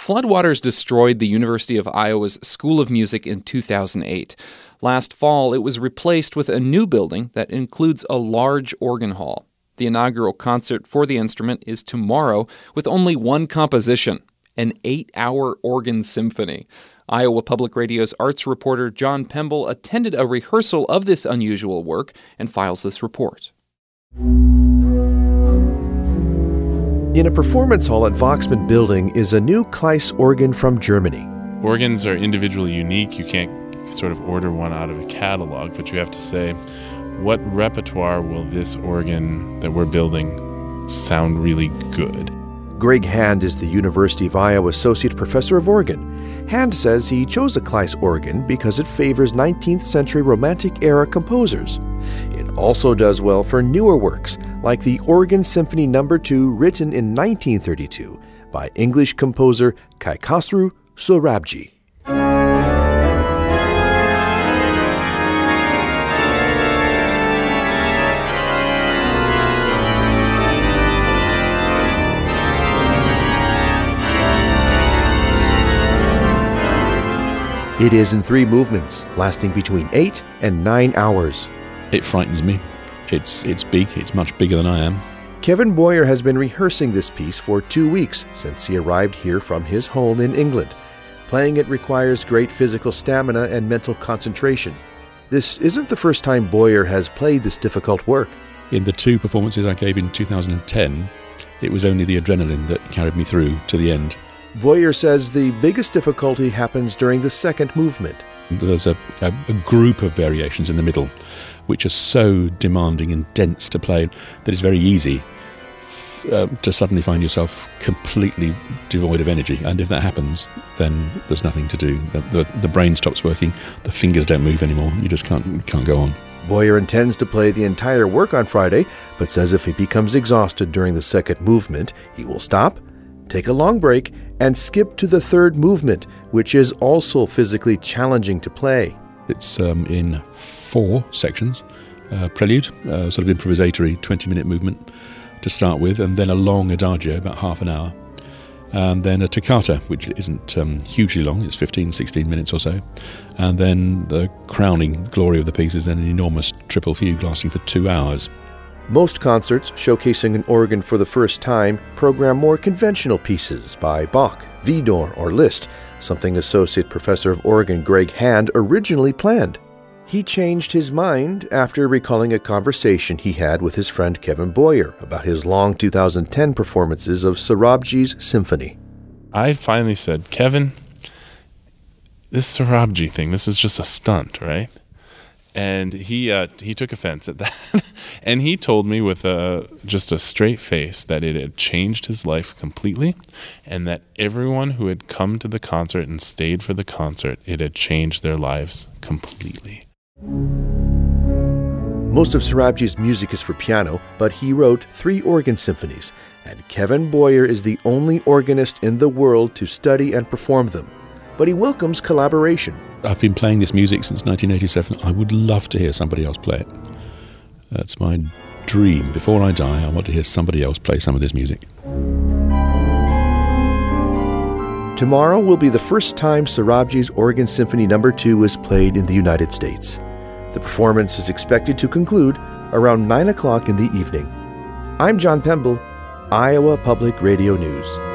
Floodwaters destroyed the University of Iowa's School of Music in 2008. Last fall, it was replaced with a new building that includes a large organ hall. The inaugural concert for the instrument is tomorrow with only one composition, an 8-hour organ symphony. Iowa Public Radio's arts reporter John Pemble attended a rehearsal of this unusual work and files this report. In a performance hall at Voxman Building is a new Kleist organ from Germany. Organs are individually unique. You can't sort of order one out of a catalog, but you have to say, what repertoire will this organ that we're building sound really good? Greg Hand is the University of Iowa Associate Professor of Organ. Hand says he chose a Kleist organ because it favors 19th century Romantic-era composers. It also does well for newer works, like the Organ Symphony No. 2 written in 1932 by English composer Kai Khosrow Sorabji. It is in 3 movements, lasting between 8 and 9 hours. It frightens me. It's big. It's much bigger than I am. Kevin Boyer has been rehearsing this piece for 2 weeks since he arrived here from his home in England. Playing it requires great physical stamina and mental concentration. This isn't the first time Boyer has played this difficult work. In the 2 performances I gave in 2010, it was only the adrenaline that carried me through to the end. Boyer says the biggest difficulty happens during the second movement. There's a group of variations in the middle which are so demanding and dense to play that it's very easy to suddenly find yourself completely devoid of energy. And if that happens, then there's nothing to do. The brain stops working, the fingers don't move anymore, you just can't go on. Boyer intends to play the entire work on Friday, but says if he becomes exhausted during the second movement, he will stop, take a long break, and skip to the third movement, which is also physically challenging to play. It's in 4 sections. Prelude, sort of improvisatory 20-minute movement to start with, and then a long adagio, about half an hour. And then a toccata, which isn't hugely long, it's 15-16 minutes or so. And then the crowning glory of the piece is an enormous triple fugue lasting for 2 hours. Most concerts showcasing an organ for the first time program more conventional pieces by Bach, Widor, or Liszt, something Associate Professor of Organ Greg Hand originally planned. He changed his mind after recalling a conversation he had with his friend Kevin Boyer about his long 2010 performances of Sorabji's symphony. I finally said, Kevin, this Sorabji thing, this is just a stunt, right? And he took offense at that. And he told me with just a straight face that it had changed his life completely, and that everyone who had come to the concert and stayed for the concert, it had changed their lives completely. Most of Sorabji's music is for piano, but he wrote 3 organ symphonies, and Kevin Boyer is the only organist in the world to study and perform them. But he welcomes collaboration. I've been playing this music since 1987. I would love to hear somebody else play it. That's my dream. Before I die, I want to hear somebody else play some of this music. Tomorrow will be the first time Sorabji's Organ Symphony No. 2 is played in the United States. The performance is expected to conclude around 9 o'clock in the evening. I'm John Pemble, Iowa Public Radio News.